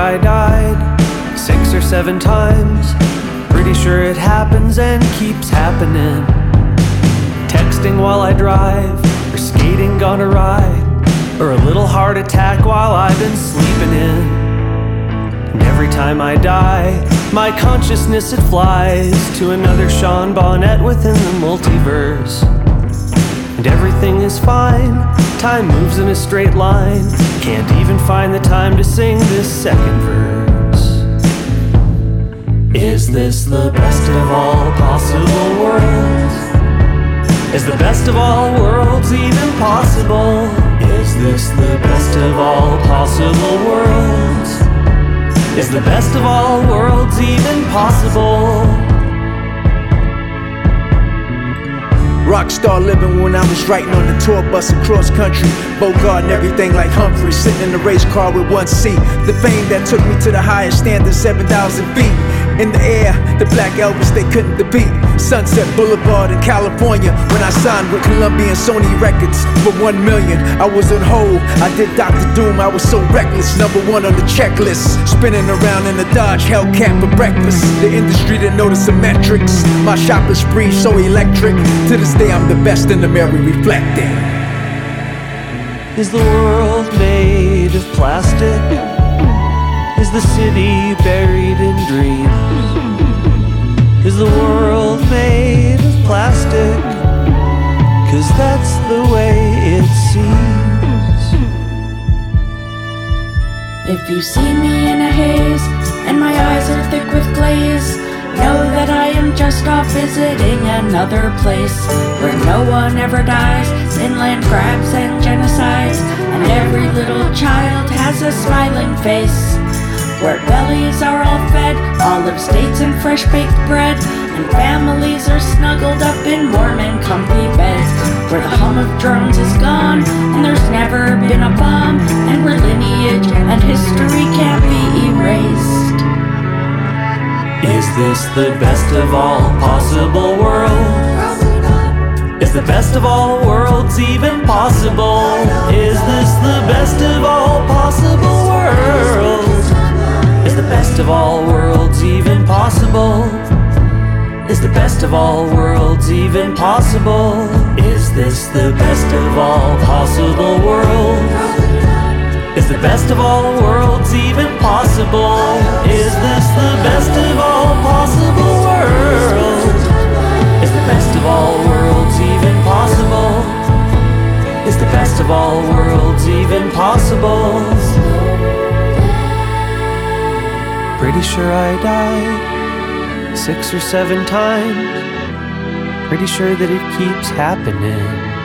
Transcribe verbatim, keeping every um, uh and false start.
I died six or seven times. Pretty sure it happens and keeps happening. Texting while I drive, or skating on a ride, or a little heart attack while I've been sleeping in. And every time I die, my consciousness it flies to another Sean Bonnet within the multiverse. And everything is fine, time moves in a straight line. Can't even find the time to sing this second verse. Is this the best of all possible worlds? Is the best of all worlds even possible? Is this the best of all possible worlds? Is the best of all worlds even possible? Rockstar living when I was writing on the tour bus across country. Bogart and everything like Humphrey, sitting in the race car with one seat. The fame that took me to the highest standard, seven thousand feet. In the air, the Black Elvis they couldn't defeat. Sunset Boulevard in California, when I signed with Columbia and Sony Records for one million. I was on hold, I did Doctor Doom, I was so reckless. Number one on the checklist, spinning around in a Dodge Hellcat for breakfast. The industry didn't notice the metrics. My shopping spree so electric. To this day I'm the best in the mirror reflecting. Is the world made of plastic? Is the city buried in dreams? Is the world made of plastic? 'Cause that's the way it seems. If you see me in a haze and my eyes are thick with glaze, know that I am just off visiting another place where no one ever dies in land grabs and genocides, and every little child has a smiling face, where bellies are all fed olive states and fresh baked bread, and families are snuggled up in warm and comfy beds, where the hum of drones is gone and there's never been a bomb, and where lineage and history can't be erased. Is this the best of all possible worlds? Probably not. Is the best of all worlds even possible? Is this the best of all possible worlds? Is the best of all worlds even possible? Is the best of all worlds even possible? Is this the best of all possible worlds? Is the best of all worlds even possible? Is this the best of all possible worlds? Is the best of all worlds even possible? Is the best of all worlds even possible? Pretty sure I died six or seven times. Pretty sure that it keeps happening.